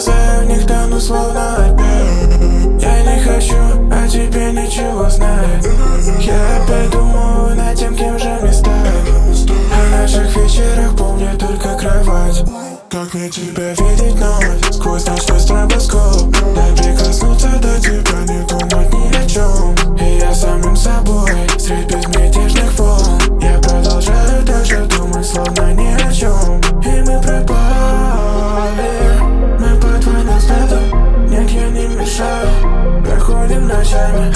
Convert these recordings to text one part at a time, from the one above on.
глаза, в них тону словно опять. Я не хочу о тебе ничего знать. Я опять думаю над тем, кем же мне стать. О наших вечерах помню только кровать. Как мне тебя видеть вновь сквозь ночной стробоскоп? Дай прикоснуться до тебя, не думать ни о чем. И я самим собой средь безмятежных волн. Я продолжаю так же думать, словно ни о чем. И мы пропали. Мы под двойным взглядом. Нет, я не мешаю. Проходим ночами.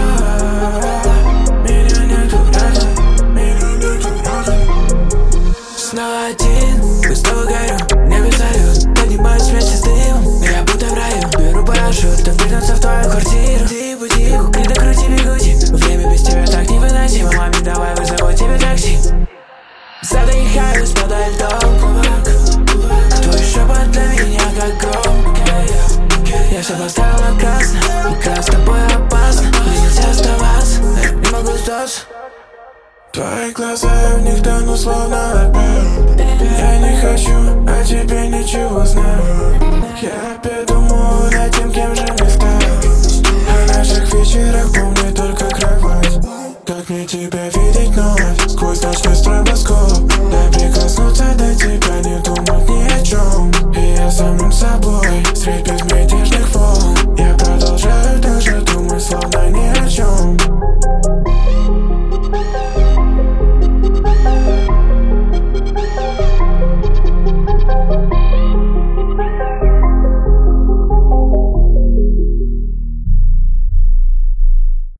Меня нету рядом. Меня нету рядом. Снова один, мы снова горем. Небо салют, поднимаюсь вместе с дымом. Я будто в раю, беру парашют, впрыгнуться в твою квартиру. Тихо, не докрути бегути. Время без тебя так невыносимо. Маме, давай вызову тебе такси. Задыхаюсь подо льдом. Твой шепот для меня как гром. Я все поставил на красный, и крас с тобой опасно. Мне нельзя оставаться, не могу сдаться. Твои глаза, в них тону словно опять. Я не хочу о тебе ничего знать. Я опять думаю над тем, кем же мне стать. О наших вечерах помню только кровать. Как мне тебя видеть вновь сквозь ночной стробоскоп? Дай прикоснуться до тебя, не думать ни о чем. И я самим собой средь безмятежных